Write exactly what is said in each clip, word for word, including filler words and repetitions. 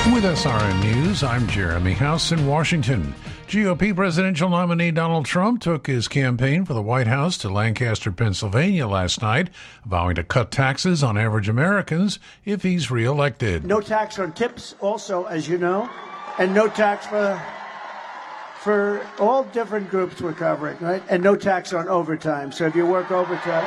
With S R N News, I'm Jeremy House in Washington. G O P presidential nominee Donald Trump took his campaign for the White House to Lancaster, Pennsylvania last night, vowing to cut taxes on average Americans if he's reelected. No tax on tips also, as you know, and no tax for for all different groups we're covering, right? And no tax on overtime. So if you work overtime,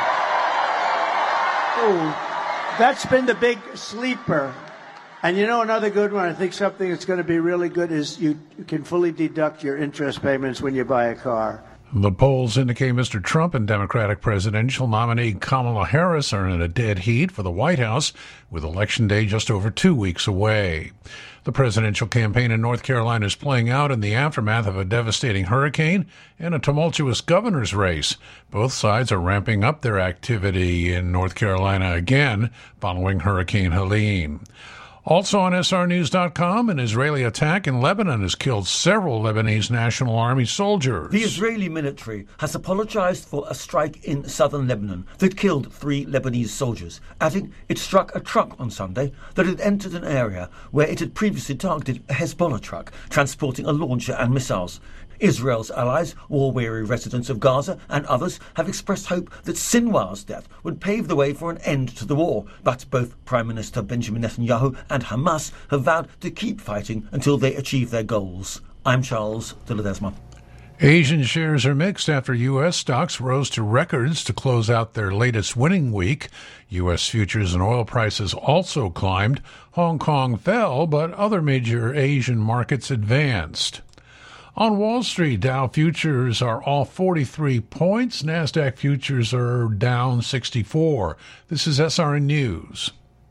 ooh, ooh, that's been the big sleeper. And you know another good one, I think something that's going to be really good is you can fully deduct your interest payments when you buy a car. The polls indicate Mister Trump and Democratic presidential nominee Kamala Harris are in a dead heat for the White House, with Election Day just over two weeks away. The presidential campaign in North Carolina is playing out in the aftermath of a devastating hurricane and a tumultuous governor's race. Both sides are ramping up their activity in North Carolina again following Hurricane Helene. Also on S R News dot com, an Israeli attack in Lebanon has killed several Lebanese National Army soldiers. The Israeli military has apologized for a strike in southern Lebanon that killed three Lebanese soldiers, adding it struck a truck on Sunday that had entered an area where it had previously targeted a Hezbollah truck transporting a launcher and missiles. Israel's allies, war-weary residents of Gaza and others have expressed hope that Sinwar's death would pave the way for an end to the war. But both Prime Minister Benjamin Netanyahu and Hamas have vowed to keep fighting until they achieve their goals. I'm Charles de Ledesma. Asian shares are mixed after U S stocks rose to records to close out their latest winning week. U S futures and oil prices also climbed. Hong Kong fell, but other major Asian markets advanced. On Wall Street, Dow futures are off forty-three points. NASDAQ futures are down sixty-four. This is S R N News.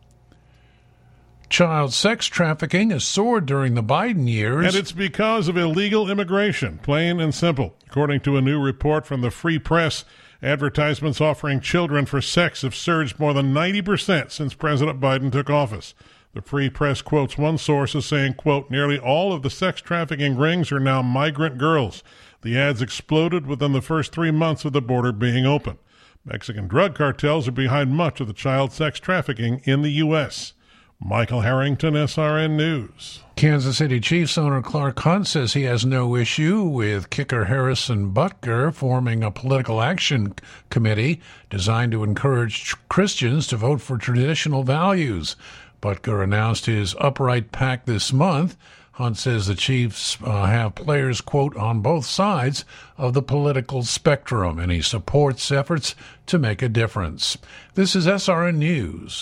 Child sex trafficking has soared during the Biden years. And it's because of illegal immigration, plain and simple. According to a new report from the Free Press, advertisements offering children for sex have surged more than ninety percent since President Biden took office. The Free Press quotes one source as saying, quote, nearly all of the sex trafficking rings are now migrant girls. The ads exploded within the first three months of the border being open. Mexican drug cartels are behind much of the child sex trafficking in the U S Michael Harrington, S R N News. Kansas City Chiefs owner Clark Hunt says he has no issue with kicker Harrison Butker forming a political action committee designed to encourage Christians to vote for traditional values. Butker announced his upright pack this month. Hunt says the Chiefs uh, have players, quote, on both sides of the political spectrum, and he supports efforts to make a difference. This is S R N News.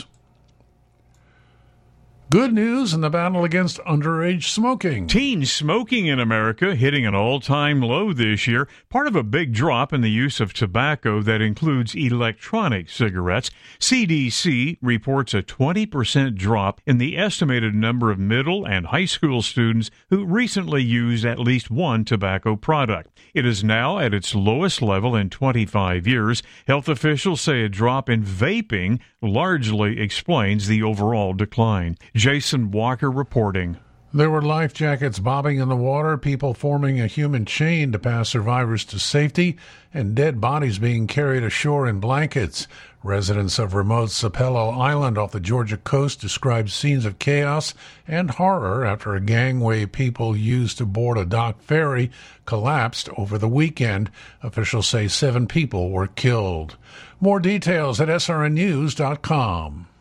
Good news in the battle against underage smoking. Teen smoking in America hitting an all-time low this year, part of a big drop in the use of tobacco that includes electronic cigarettes. C D C reports a twenty percent drop in the estimated number of middle and high school students who recently used at least one tobacco product. It is now at its lowest level in twenty-five years. Health officials say a drop in vaping largely explains the overall decline. Jason Walker reporting. There were life jackets bobbing in the water, people forming a human chain to pass survivors to safety, and dead bodies being carried ashore in blankets. Residents of remote Sapelo Island off the Georgia coast described scenes of chaos and horror after a gangway people used to board a dock ferry collapsed over the weekend. Officials say seven people were killed. More details at S R N News dot com.